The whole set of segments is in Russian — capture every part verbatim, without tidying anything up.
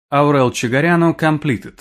Аурел Чагаряну Completed.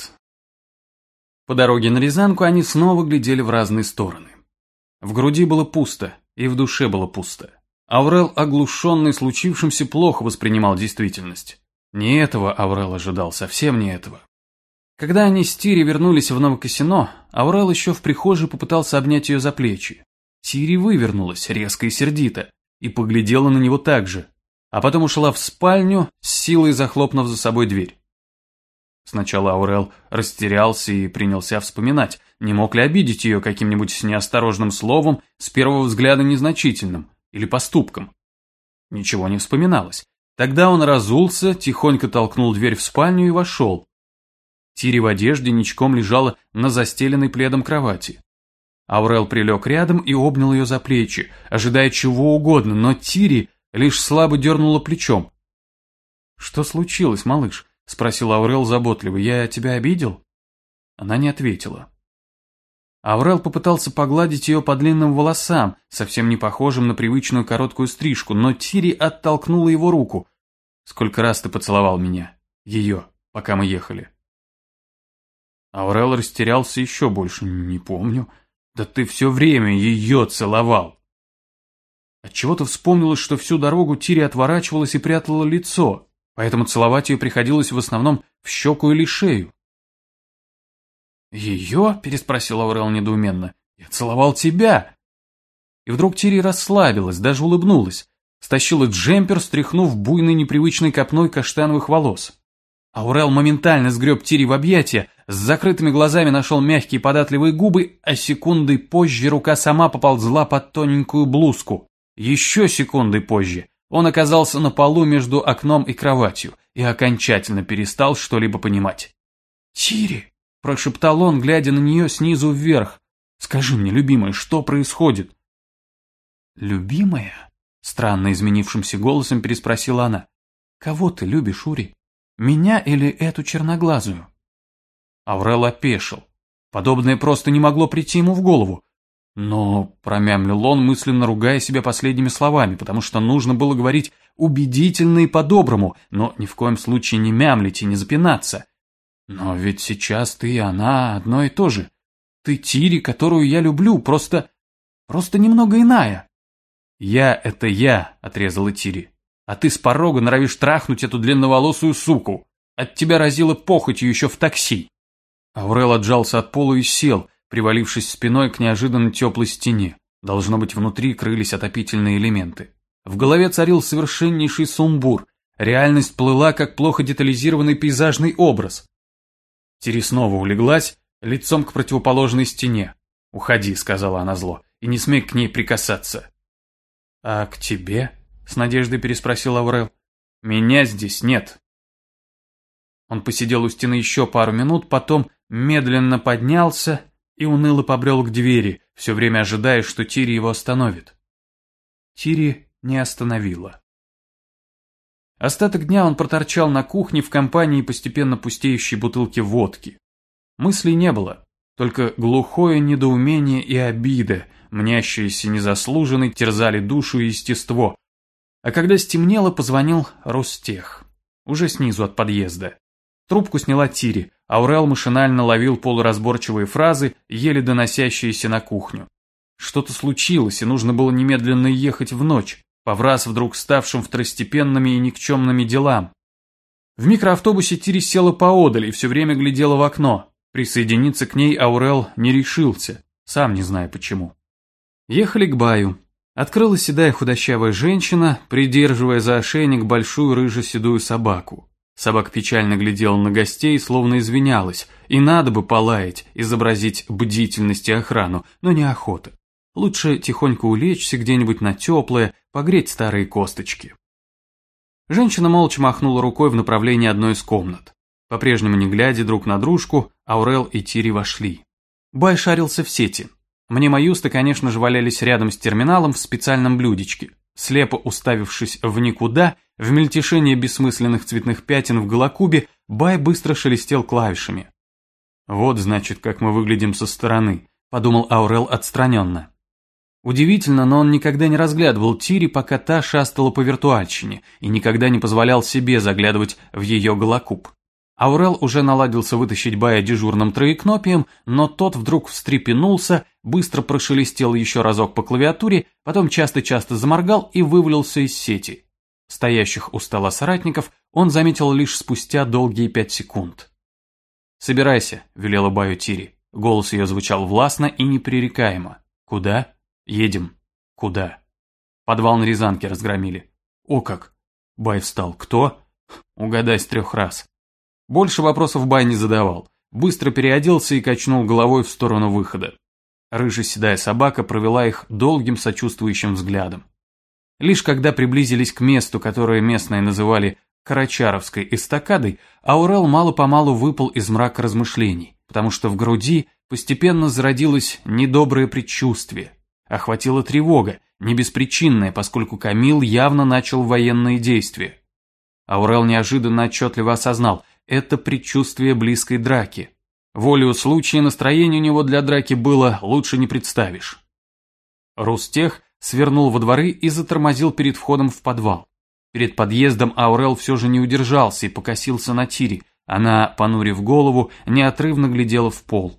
По дороге на Рязанку они снова глядели в разные стороны. В груди было пусто, и в душе было пусто. Аурел, оглушенный случившимся, плохо воспринимал действительность. Не этого Аурел ожидал, совсем не этого. Когда они с Тири вернулись в Новокосино, Аурел еще в прихожей попытался обнять ее за плечи. Тири вывернулась, резко и сердито, и поглядела на него так же, а потом ушла в спальню, с силой захлопнув за собой дверь. Сначала Аурел растерялся и принялся вспоминать, не мог ли обидеть ее каким-нибудь неосторожным словом, с первого взгляда незначительным, или поступком. Ничего не вспоминалось. Тогда он разулся, тихонько толкнул дверь в спальню и вошел. Тири в одежде ничком лежала на застеленной пледом кровати. Аурел прилег рядом и обнял ее за плечи, ожидая чего угодно, но Тири лишь слабо дернула плечом. «Что случилось, малыш?» — спросил Аурел заботливо. «Я тебя обидел?» Она не ответила. Аурел попытался погладить ее по длинным волосам, совсем не похожим на привычную короткую стрижку, но Тири оттолкнула его руку. «Сколько раз ты поцеловал меня? Ее, пока мы ехали?» Аурел растерялся еще больше. «Не помню. Да ты все время ее целовал!» Отчего-то вспомнилось, что всю дорогу Тири отворачивалась и прятала лицо, поэтому целовать ее приходилось в основном в щеку или шею. «Ее?» – переспросил Аурел недоуменно. «Я целовал тебя!» И вдруг Тири расслабилась, даже улыбнулась, стащила джемпер, стряхнув буйной непривычной копной каштановых волос. Аурел моментально сгреб Тири в объятия, с закрытыми глазами нашел мягкие податливые губы, а секундой позже рука сама поползла под тоненькую блузку. Еще секундой позже он оказался на полу между окном и кроватью и окончательно перестал что-либо понимать. «Тири!» – прошептал он, глядя на нее снизу вверх. «Скажи мне, любимая, что происходит?» «Любимая?» – странно изменившимся голосом переспросила она. «Кого ты любишь, Ури? Меня или эту черноглазую?» Аурел опешил. Подобное просто не могло прийти ему в голову. Но, промямлил он, мысленно ругая себя последними словами, потому что нужно было говорить убедительно и по-доброму, но ни в коем случае не мямлить и не запинаться. «Но ведь сейчас ты и она одно и то же. Ты Тири, которую я люблю, просто... просто немного иная». «Я — это я», — отрезала Тири. «А ты с порога норовишь трахнуть эту длинноволосую суку. От тебя разило похотью еще в такси». Аурел отжался от пола и сел, привалившись спиной к неожиданно теплой стене. Должно быть, внутри крылись отопительные элементы. В голове царил совершеннейший сумбур. Реальность плыла, как плохо детализированный пейзажный образ. Тири снова улеглась, лицом к противоположной стене. «Уходи», — сказала она зло, — «и не смей к ней прикасаться». «А к тебе?» — с надеждой переспросил Аурел. «Меня здесь нет». Он посидел у стены еще пару минут, потом медленно поднялся и уныло побрел к двери, все время ожидая, что Тири его остановит. Тири не остановила. Остаток дня он проторчал на кухне в компании постепенно пустеющей бутылки водки. Мыслей не было, только глухое недоумение и обида, мнящиеся незаслуженной, терзали душу и естество. А когда стемнело, позвонил Ростех, уже снизу от подъезда. Трубку сняла Тири, Аурел машинально ловил полуразборчивые фразы, еле доносящиеся на кухню. Что-то случилось, и нужно было немедленно ехать в ночь, повраз вдруг ставшим второстепенными и никчемными делам. В микроавтобусе Тири села поодаль и все время глядела в окно. Присоединиться к ней Аурел не решился, сам не зная почему. Ехали к Баю. Открылась седая худощавая женщина, придерживая за ошейник большую рыже-седую собаку. Собака печально глядела на гостей, словно извинялась, и надо бы полаять, изобразить бдительность и охрану, но неохота. Лучше тихонько улечься где-нибудь на теплое, погреть старые косточки. Женщина молча махнула рукой в направлении одной из комнат. По-прежнему не глядя друг на дружку, Аурел и Тири вошли. Бай шарился в сети. Мнемоюсты, конечно же, валялись рядом с терминалом в специальном блюдечке. Слепо уставившись в никуда, в мельтешение бессмысленных цветных пятен в голокубе, Бай быстро шелестел клавишами. «Вот, значит, как мы выглядим со стороны», — подумал Аурел отстраненно. Удивительно, но он никогда не разглядывал Тири, пока та шастала по виртуальщине, и никогда не позволял себе заглядывать в ее голокуб. Аурел уже наладился вытащить Бая дежурным троекнопием, но тот вдруг встрепенулся, быстро прошелестел еще разок по клавиатуре, потом часто-часто заморгал и вывалился из сети. Стоящих у стола соратников он заметил лишь спустя долгие пять секунд. «Собирайся», — велела Баю Тири. Голос ее звучал властно и непререкаемо. «Куда? Едем. Куда?» Подвал на Рязанке разгромили. «О как!» Бай встал. «Кто?» «Угадай с трех раз». Больше вопросов Бай не задавал. Быстро переоделся и качнул головой в сторону выхода. Рыжая седая собака провела их долгим сочувствующим взглядом. Лишь когда приблизились к месту, которое местные называли Карачаровской эстакадой, Аурел мало-помалу выпал из мрака размышлений, потому что в груди постепенно зародилось недоброе предчувствие. Охватила тревога, не беспричинная, поскольку Камил явно начал военные действия. Аурел неожиданно отчетливо осознал – это предчувствие близкой драки. Волею случая настроение у него для драки было лучше не представишь. Рустех свернул во дворы и затормозил перед входом в подвал. Перед подъездом Аурел все же не удержался и покосился на Тири. Она, понурив голову, неотрывно глядела в пол.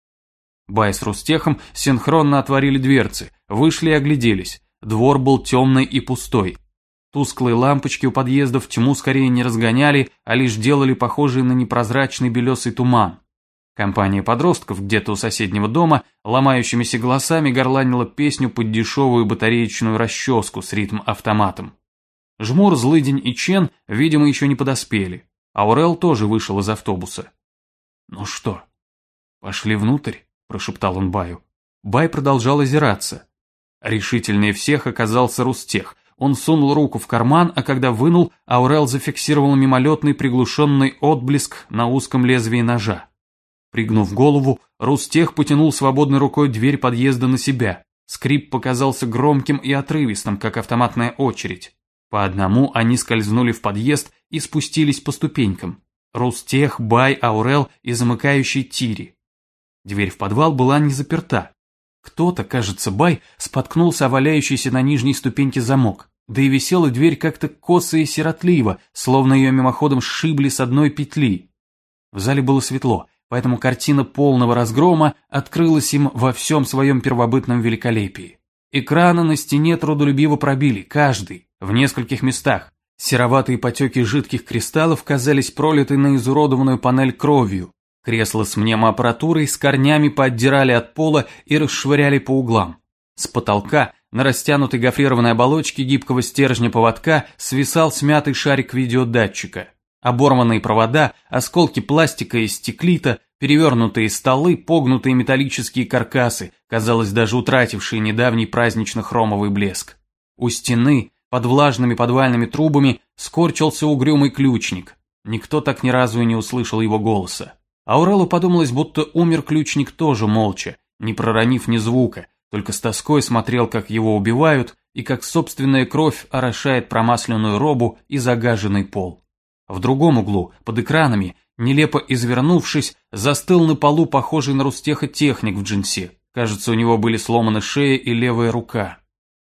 Бай с Рустехом синхронно отворили дверцы, вышли и огляделись. Двор был темный и пустой. Тусклые лампочки у подъездов тьму скорее не разгоняли, а лишь делали похожий на непрозрачный белесый туман. Компания подростков где-то у соседнего дома ломающимися голосами горланила песню под дешевую батареечную расческу с ритм-автоматом. Жмур, Злыдень и Чен, видимо, еще не подоспели. Аурел тоже вышел из автобуса. «Ну что, пошли внутрь?» – прошептал он Баю. Бай продолжал озираться. Решительнее всех оказался Рустех. Он сунул руку в карман, а когда вынул, Аурел зафиксировал мимолетный приглушенный отблеск на узком лезвии ножа. Пригнув голову, Рустех потянул свободной рукой дверь подъезда на себя. Скрип показался громким и отрывистым, как автоматная очередь. По одному они скользнули в подъезд и спустились по ступенькам. Рустех, Бай, Аурел и замыкающий Тири. Дверь в подвал была не заперта. Кто-то, кажется, Бай, споткнулся о валяющийся на нижней ступеньке замок. Да и висела дверь как-то косо и сиротливо, словно ее мимоходом сшибли с одной петли. В зале было светло, поэтому картина полного разгрома открылась им во всем своем первобытном великолепии. Экраны на стене трудолюбиво пробили, каждый, в нескольких местах. Сероватые потеки жидких кристаллов казались пролитой на изуродованную панель кровью. Кресла с мнемоаппаратурой с корнями поотдирали от пола и расшвыряли по углам. С потолка, на растянутой гофрированной оболочке гибкого стержня поводка, свисал смятый шарик видеодатчика. Оборванные провода, осколки пластика и стеклита, перевернутые столы, погнутые металлические каркасы, казалось, даже утратившие недавний празднично-хромовый блеск. У стены, под влажными подвальными трубами, скорчился угрюмый ключник. Никто так ни разу и не услышал его голоса. Аурелу подумалось, будто умер ключник тоже молча, не проронив ни звука, только с тоской смотрел, как его убивают, и как собственная кровь орошает промасленную робу и загаженный пол. В другом углу, под экранами, нелепо извернувшись, застыл на полу похожий на Рустеха техник в джинсе. Кажется, у него были сломаны шея и левая рука.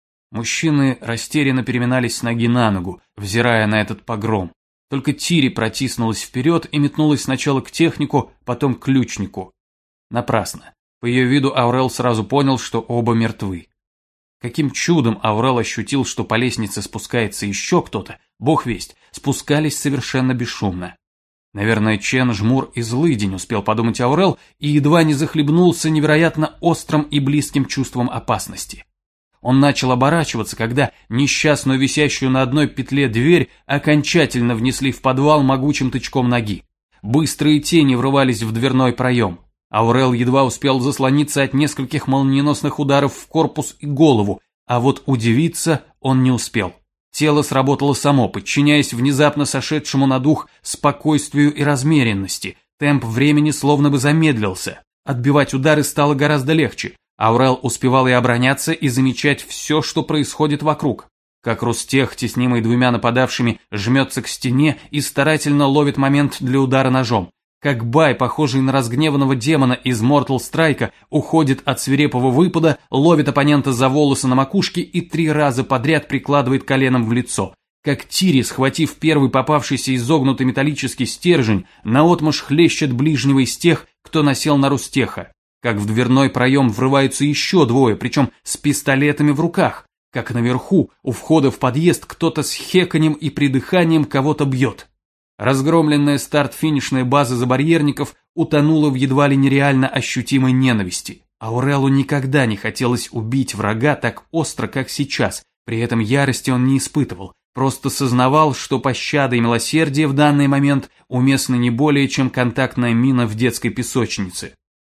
Мужчины растерянно переминались с ноги на ногу, взирая на этот погром. Только Тири протиснулась вперед и метнулась сначала к технику, потом к ключнику. Напрасно. По ее виду Аурел сразу понял, что оба мертвы. Каким чудом Аурел ощутил, что по лестнице спускается еще кто-то, бог весть, спускались совершенно бесшумно. Наверное, Чен, Жмур и Злыдень, успел подумать Аурел, и едва не захлебнулся невероятно острым и близким чувством опасности. Он начал оборачиваться, когда несчастную висящую на одной петле дверь окончательно внесли в подвал могучим тычком ноги. Быстрые тени врывались в дверной проем. Аурел едва успел заслониться от нескольких молниеносных ударов в корпус и голову, а вот удивиться он не успел. Тело сработало само, подчиняясь внезапно сошедшему на дух спокойствию и размеренности. Темп времени словно бы замедлился. Отбивать удары стало гораздо легче. Аурел успевал и обороняться, и замечать все, что происходит вокруг. Как Рустех, теснимый двумя нападавшими, жмется к стене и старательно ловит момент для удара ножом. Как Бай, похожий на разгневанного демона из Mortal Strike, уходит от свирепого выпада, ловит оппонента за волосы на макушке и три раза подряд прикладывает коленом в лицо. как Тири, схватив первый попавшийся изогнутый металлический стержень, наотмашь хлещет ближнего из тех, кто насел на Рустеха, как в дверной проем врываются еще двое, причем с пистолетами в руках, как наверху, у входа в подъезд, кто-то с хеканьем и придыханием кого-то бьет. Разгромленная старт-финишная база забарьерников утонула в едва ли нереально ощутимой ненависти. Аурелу никогда не хотелось убить врага так остро, как сейчас, при этом ярости он не испытывал, просто сознавал, что пощада и милосердие в данный момент уместны не более, чем контактная мина в детской песочнице.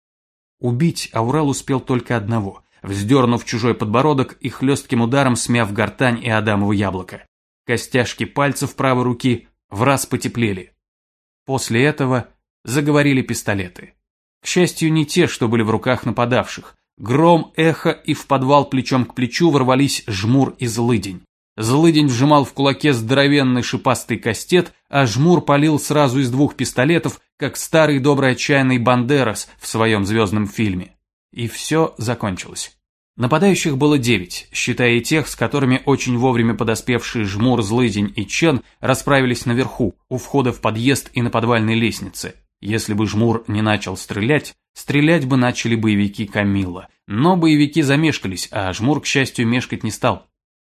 Убить Аурел успел только одного, вздернув чужой подбородок и хлестким ударом смяв гортань и адамово яблоко. Костяшки пальцев правой руки враз потеплели. После этого заговорили пистолеты. К счастью, не те, что были в руках нападавших. Гром, эхо и в подвал плечом к плечу ворвались Жмур и Злыдень. Злыдень вжимал в кулаке здоровенный шипастый кастет, а Жмур палил сразу из двух пистолетов, как старый добрый отчаянный Бандерас в своем звездном фильме. И все закончилось. Нападающих было девять, считая и тех, с которыми очень вовремя подоспевшие Жмур, Злыдень и Чен расправились наверху, у входа в подъезд и на подвальной лестнице. Если бы Жмур не начал стрелять, стрелять бы начали боевики Камилла. Но боевики замешкались, а Жмур, к счастью, мешкать не стал.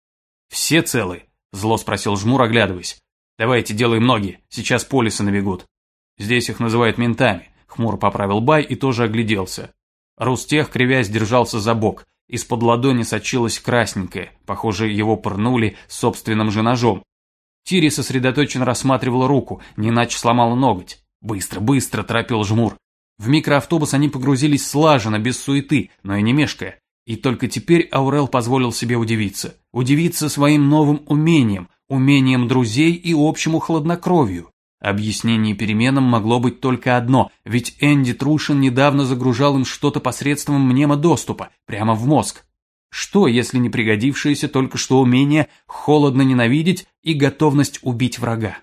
«Все целы?» – зло спросил Жмур, оглядываясь. «Давайте делаем ноги, сейчас полисы набегут». «Здесь их называют ментами», – хмуро поправил Бай и тоже огляделся. Рустех, кривясь, держался за бок. Из-под ладони сочилось красненькое, похоже, его пырнули собственным же ножом. Тири сосредоточенно рассматривала руку, не иначе сломала ноготь. «Быстро, быстро!» – торопил Жмур. В микроавтобус они погрузились слаженно, без суеты, но и не мешкая. И только теперь Аурел позволил себе удивиться. Удивиться своим новым умением, умением друзей и общему хладнокровию. Объяснение переменам могло быть только одно, ведь Энди Трушин недавно загружал им что-то посредством мнемодоступа, прямо в мозг. Что, если не пригодившееся только что умение холодно ненавидеть и готовность убить врага?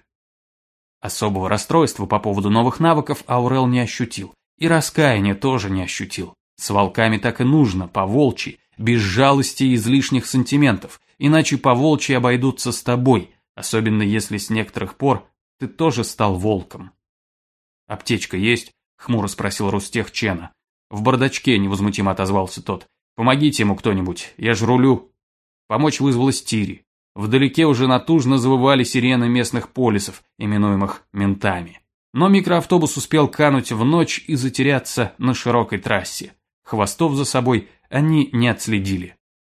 Особого расстройства по поводу новых навыков Аурел не ощутил, и раскаяния тоже не ощутил. С волками так и нужно, по-волчьи, без жалости и излишних сантиментов, иначе по-волчьи обойдутся с тобой, особенно если с некоторых пор ты тоже стал волком. «Аптечка есть?» – хмуро спросил Рустех Чена. «В бардачке», – невозмутимо отозвался тот. «Помогите ему кто-нибудь, я ж рулю». Помочь вызвалась Тири. Вдалеке уже натужно завывали сирены местных полисов, именуемых ментами. Но микроавтобус успел кануть в ночь и затеряться на широкой трассе. Хвостов за собой они не отследили.